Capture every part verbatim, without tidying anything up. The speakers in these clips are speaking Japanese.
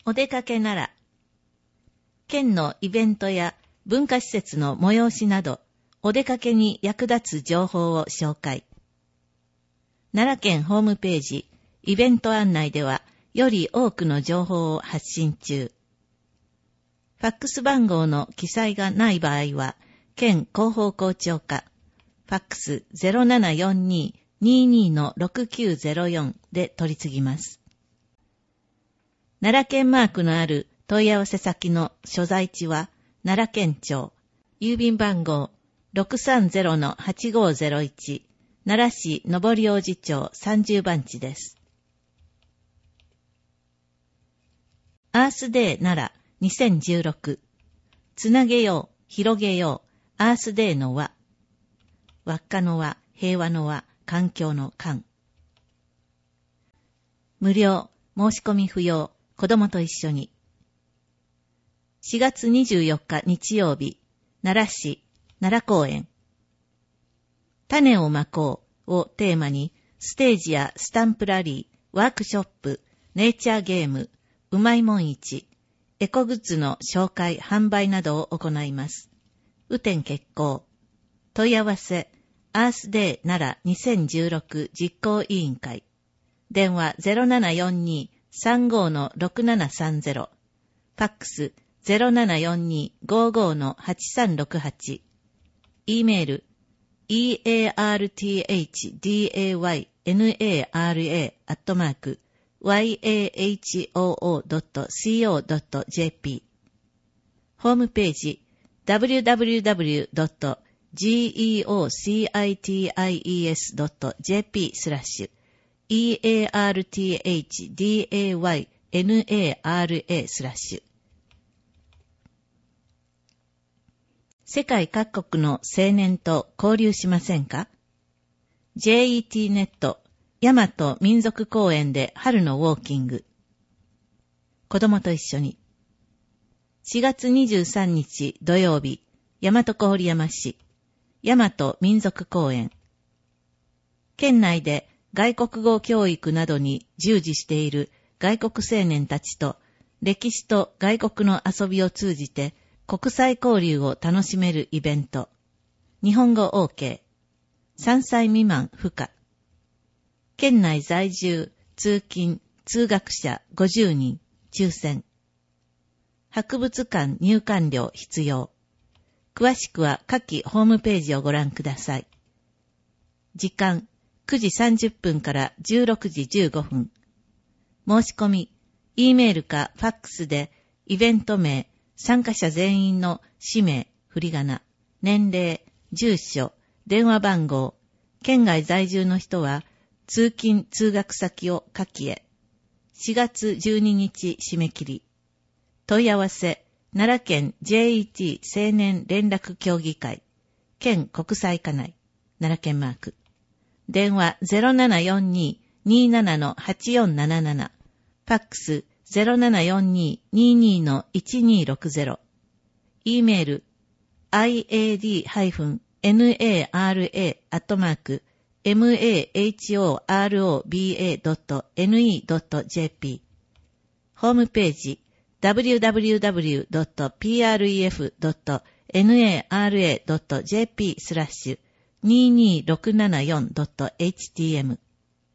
お出かけなら、県のイベントや文化施設の催しなど、お出かけに役立つ情報を紹介。奈良県ホームページ、イベント案内では、より多くの情報を発信中。ファックス番号の記載がない場合は、県広報校長課、ファックス ゼロななよんに にーにー のろくきゅうゼロよん で取り次ぎます。奈良県マークのある問い合わせ先の所在地は、奈良県庁、郵便番号 ろくさんゼロのはちごゼロいち、奈良市上王子町さんじゅうばんちです。アースデー奈良にせんじゅうろく、つなげよう、広げよう、アースデーの輪。輪っかの輪、平和の輪、環境の環。無料、申し込み不要、子供と一緒に。しがつにじゅうよっか日曜日、奈良市、奈良公園。種をまこうをテーマに、ステージやスタンプラリー、ワークショップ、ネイチャーゲーム、うまいもん市、エコグッズの紹介、販売などを行います。雨天決行。問い合わせ、アースデー奈良にせんじゅうろく実行委員会。電話 ゼロななよんに さんごのろくななさんゼロ。ファックス ゼロななよんに ごごのはちさんろくはち。e メール、イーエーアールティーエイチディーエーワイエヌエーアールエー アットマーク、ワイエーエイチオーオードットシーオードットジェーピー。ホームページ、ダブリューダブリューダブリュードットジーイーオーシーアイティーアイイーエスドットジェーピー スラッシュ イーエーアールティーエイチディーエーワイエヌエーアールエー スラッシュ。世界各国の青年と交流しませんか？ ジェーイーティー ネット大和民族公園で春のウォーキング。子供と一緒に。しがつにじゅうさんにち土曜日、大和郡山市、大和民族公園。県内で外国語教育などに従事している外国青年たちと歴史と外国の遊びを通じて国際交流を楽しめるイベント。日本語 OK。さんさい未満不可。県内在住、通勤、通学者ごじゅうにん、抽選。博物館入館料必要。詳しくは下記ホームページをご覧ください。時間、くじさんじゅっぷんからじゅうろくじじゅうごふん。申し込み、E メールかファックスで、イベント名、参加者全員の氏名、振り仮名、年齢、住所、電話番号、県外在住の人は、通勤・通学先を下記へ。しがつじゅうににち締め切り。問い合わせ、奈良県 ジェーイーティー 青年連絡協議会、県国際課内、奈良県マーク。電話 ゼロななよんに にーななのはちよんなななな。ファックス ゼロななよんに にーにーのいちにーろくゼロ。e メール、アイエーディーエヌエーアールエー アットマーク、マホロバ ドットネット ドットジェーピー。ホームページ、ダブリューダブリューダブリュードットピーアールイーエフドットナラドットジェーピー スラッシュにーにーろくななよんドットエイチティーエム。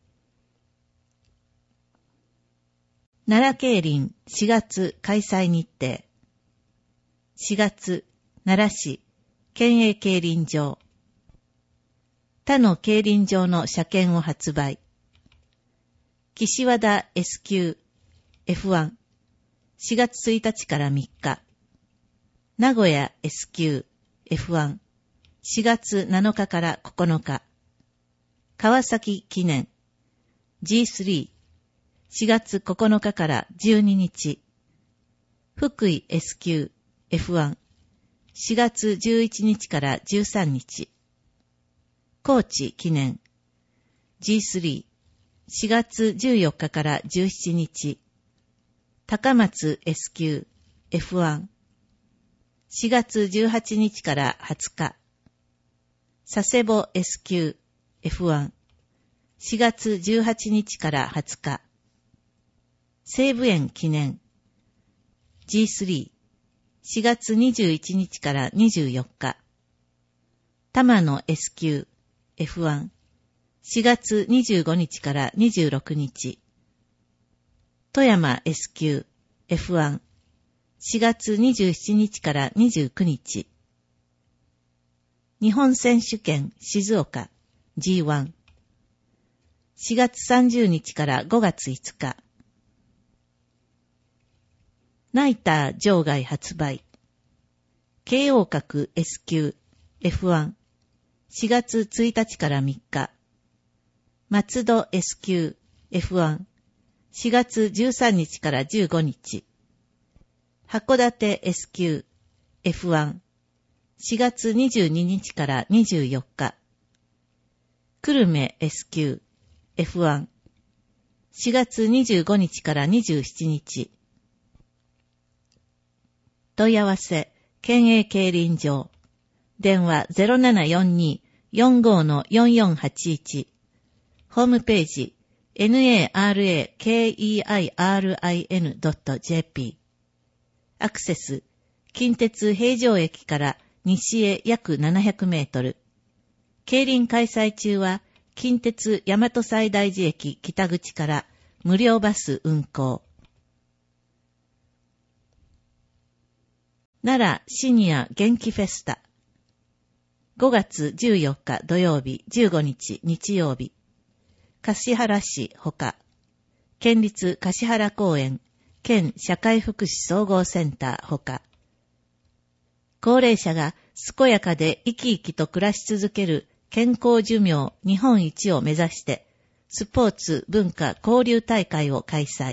奈良競輪しがつ開催日程。しがつ、奈良市、県営競輪場。他の競輪場の車券を発売。岸和田 エスきゅう、エフワン、しがつついたちからみっか。名古屋 エスきゅう、エフワン、しがつなのかからここのか。川崎記念 ジースリー、しがつここのかからじゅうににち。福井 エスきゅう、エフワン、しがつじゅういちにちからじゅうさんにち。高知記念 ジースリー、しがつじゅうよっかからじゅうしちにち。高松 エスきゅう、エフワン、しがつじゅうはちにちからはつか。佐世保 エスきゅう、エフワン、しがつじゅうはちにちからはつか。西武園記念ジースリー、しがつにじゅういちにちからにじゅうよっか。玉野 エスキュー、エフワン、しがつにじゅうごにちからにじゅうろくにち。富山 エスキュー、エフワン、しがつにじゅうしちにちからにじゅうくにち。日本選手権静岡 ジーワン、しがつさんじゅうにちからごがついつか。ナイター場外発売。京王閣 エスキュー、エフワン、しがつついたちからみっか。松戸 エスキュー、エフワン、しがつじゅうさんにちからじゅうごにち。函館 エスキュー、エフワン、しがつにじゅうににちからにじゅうよっか。久留米 エスキュー、エフワン、しがつにじゅうごにちからにじゅうしちにち。問い合わせ、県営競輪場。電話 ゼロななよんに よんご のよんよんはちいち。ホームページ、ナラケイアールアイエヌドットジェーピー。アクセス、近鉄平城駅から西へ約ななひゃくメートル。競輪開催中は、近鉄大和西大寺駅北口から無料バス運行。奈良シニア元気フェスタ。ごがつじゅうよっか土曜日、じゅうごにち日曜日。橿原市ほか。県立橿原公園、県社会福祉総合センターほか。高齢者が健やかで生き生きと暮らし続ける健康寿命日本一を目指して、スポーツ文化交流大会を開催。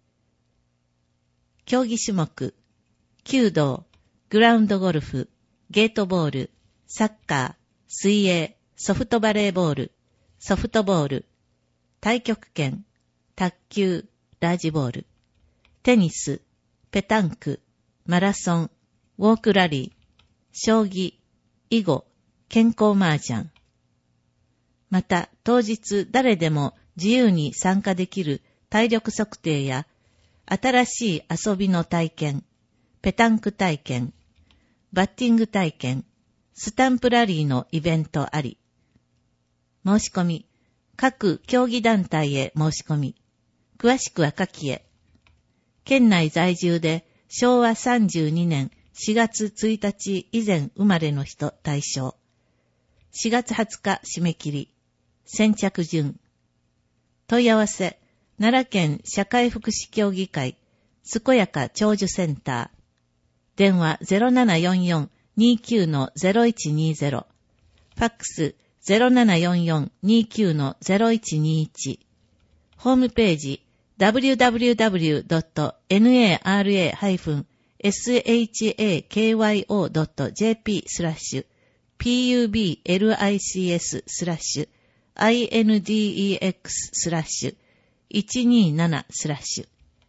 競技種目、弓道、グラウンドゴルフ、ゲートボール、サッカー、水泳、ソフトバレーボール、ソフトボール、太極拳、卓球、ラージボール、テニス、ペタンク、マラソン、ウォークラリー、将棋、囲碁、健康麻雀。また、当日誰でも自由に参加できる体力測定や、新しい遊びの体験、ペタンク体験、バッティング体験、スタンプラリーのイベントあり。申し込み、各競技団体へ申し込み、詳しくは下記へ。県内在住でしょうわさんじゅうにねんしがつついたち以前生まれの人対象。しがつはつか締め切り。先着順。問い合わせ、奈良県社会福祉協議会、健やか長寿センター。電話 ゼロななよんよん にきゅう の ゼロいちにゼロ。ファックス ゼロななよんよん にきゅう の ゼロいちにいち。ホームページ ダブリューダブリューダブリュードットナラシャクヨドットジェーピー スラッシュ ピーユービーエルアイシーエス スラッシュ アイエヌディーイーエックス スラッシュいちにーなな スラッシュ。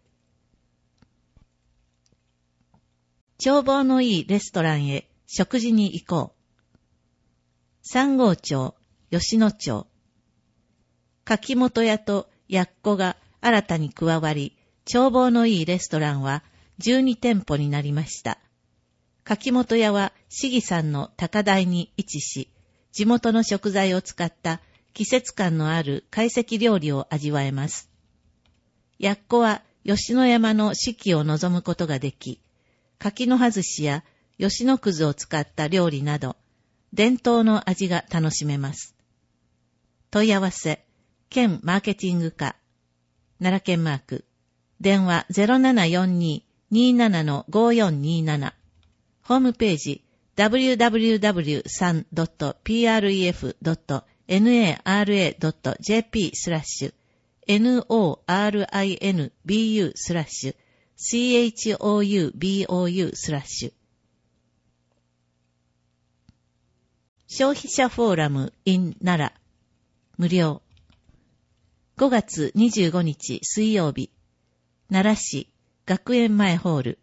眺望のいいレストランへ食事に行こう。三郷町、吉野町。柿本屋とやっこが新たに加わり、眺望のいいレストランはじゅうにてんぽになりました。柿本屋は市議さんの高台に位置し、地元の食材を使った季節感のある懐石料理を味わえます。やっこは吉野山の四季を望むことができ、柿の葉寿司や吉野くずを使った料理など、伝統の味が楽しめます。問い合わせ、県マーケティング課、奈良県マーク、電話 ゼロななよんに にーなな の ごよんにーなな。ホームページ ダブリューダブリューダブリュースリードットピーアールイーエフドットナラドットジェーピー スラッシュ ノーリンブイスラッシュ シーエイチオーユービーオーユー スラッシュ。消費者フォーラム in 奈良無料。ごがつにじゅうごにち水曜日、奈良市学園前ホール。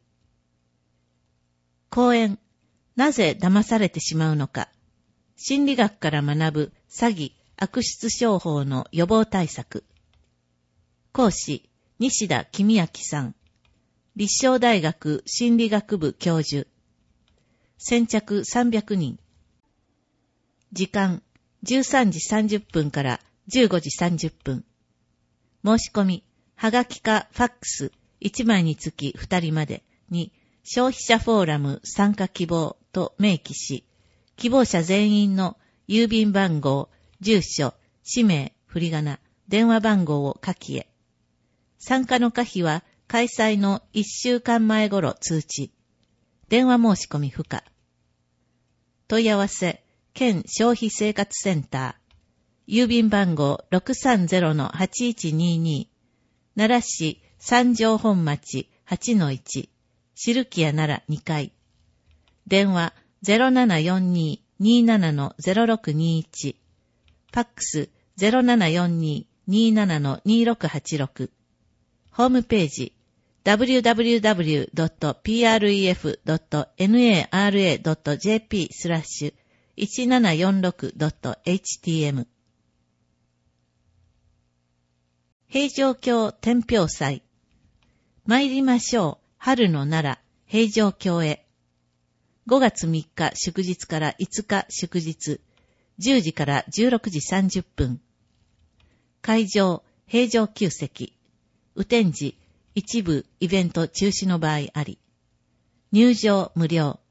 講演、なぜ騙されてしまうのか。心理学から学ぶ詐欺、悪質商法の予防対策。講師、西田公明さん。 立正大学心理学部教授。先着さんびゃくにん。時間、じゅうさんじさんじゅっぷんからじゅうごじさんじゅっぷん。申し込み、はがきかファックスいちまいにつきふたりまでに消費者フォーラム参加希望と明記し、希望者全員の郵便番号、住所、氏名、振り仮名、電話番号を書きへ。参加の可否は開催のいっしゅうかんまえ頃通知。電話申し込み不可。問い合わせ、県消費生活センター。郵便番号 ろくさんゼロのはちいちにに。奈良市三条本町 はちのいち。汁木屋奈良にかい。電話 ゼロななよんに にーななのゼロろくにいち。ファックス ゼロななよんに にーななのにーろくはちろく。ホームページ ダブリューダブリューダブリュードットピーアールイーエフドットナラドットジェーピー スラッシュいちななよんろくドットエイチティーエム 平城京天平祭。参りましょう。春の奈良、平城京へ。ごがつみっか祝日からいつか祝日、じゅうじからじゅうろくじさんじゅっぷん。会場、平城宮跡。雨天時、一部イベント中止の場合あり。入場無料。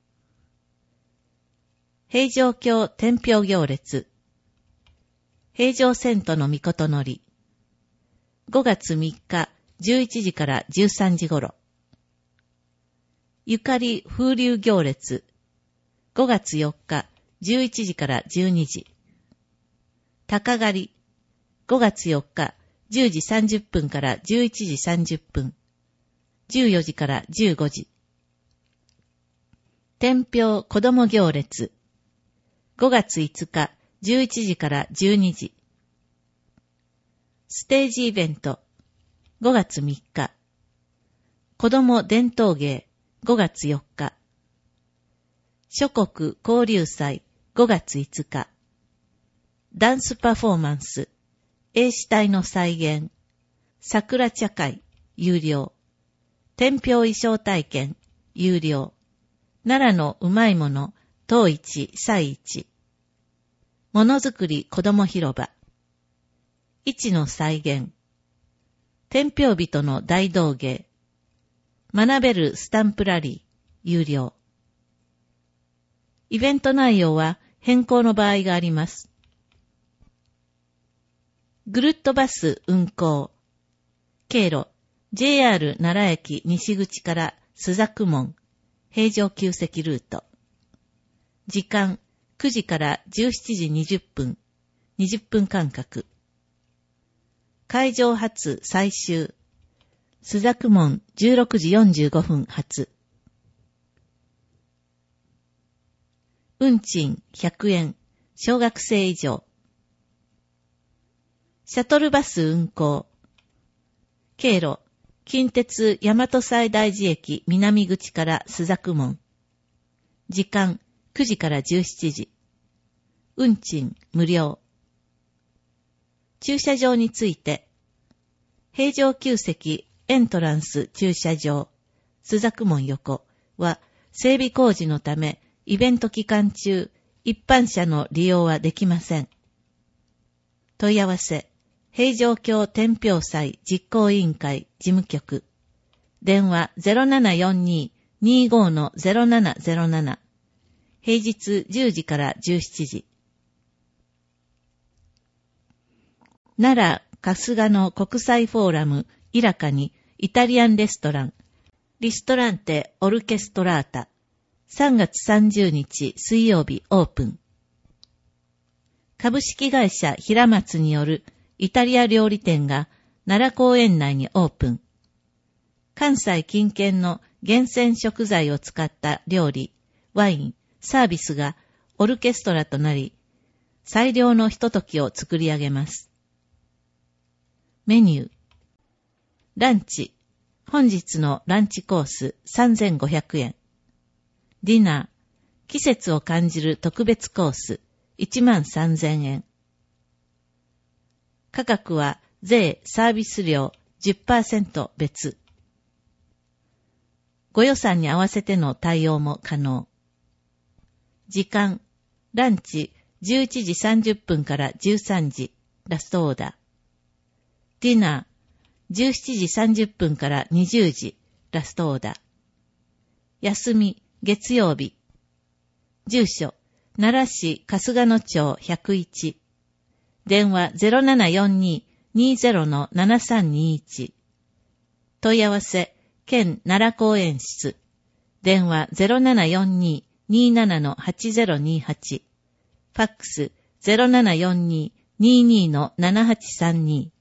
平城京天平行列。平城遷都の命乗り。ごがつみっかじゅういちじからじゅうさんじ頃。ゆかり風流行列。ごがつよっかじゅういちじからじゅうにじ。鷹狩り。ごがつよっかじゅうじさんじゅっぷんからじゅういちじさんじゅっぷん。じゅうよじからじゅうごじ。天平子ども行列。ごがついつかじゅういちじからじゅうにじ。ステージイベント。ごがつみっか。子ども伝統芸。ごがつよっか。諸国交流祭。ごがついつか。ダンスパフォーマンス。英詩体の再現。桜茶会。有料。天平衣装体験。有料。奈良のうまいもの。東一、西一。ものづくり子ども広場。市の再現。天平人の大道芸。学べるスタンプラリー。有料。イベント内容は変更の場合があります。ぐるっとバス運行。経路。ジェイアール 奈良駅西口から朱雀門。平城宮跡ルート。時間。くじからじゅうしちじにじゅっぷん。にじゅっぷん間隔。会場発最終。朱雀門じゅうろくじよんじゅうごふん発。運賃ひゃくえん。小学生以上。シャトルバス運行。経路。近鉄大和西大寺駅南口から朱雀門。時間。くじからじゅうしちじ。運賃無料。駐車場について。平城宮跡エントランス駐車場、朱雀門横は整備工事のためイベント期間中一般車の利用はできません。問い合わせ、平城京天平祭実行委員会事務局。電話 ゼロななよんに にーご の ゼロななゼロなな。平日じゅうじからじゅうしちじ。奈良、春日の国際フォーラム、イラカにイタリアンレストラン、リストランテオルケストラータ、さんがつさんじゅうにち水曜日オープン。株式会社平松によるイタリア料理店が奈良公園内にオープン。関西近県の厳選食材を使った料理、ワイン、サービスがオルケストラとなり、最良のひとときを作り上げます。メニュー。ランチ。本日のランチコースさんぜんごひゃくえん。ディナー。季節を感じる特別コースいちまんさんぜんえん。価格は税サービス料 じゅっパーセント 別。 ご予算に合わせての対応も可能。時間、ランチじゅういちじさんじゅっぷんからじゅうさんじ、ラストオーダー。ディナー、じゅうしちじさんじゅっぷんからにじゅうじ、ラストオーダー。休み、月曜日。住所、奈良市春日野町ひゃくいち。電話 ゼロななよんに にゼロ のななさんにいち。問い合わせ、県奈良公園室。電話 ゼロななよんに になな のはちゼロにはち。ファックス ゼロななよんに にじゅうに のななはちさんに。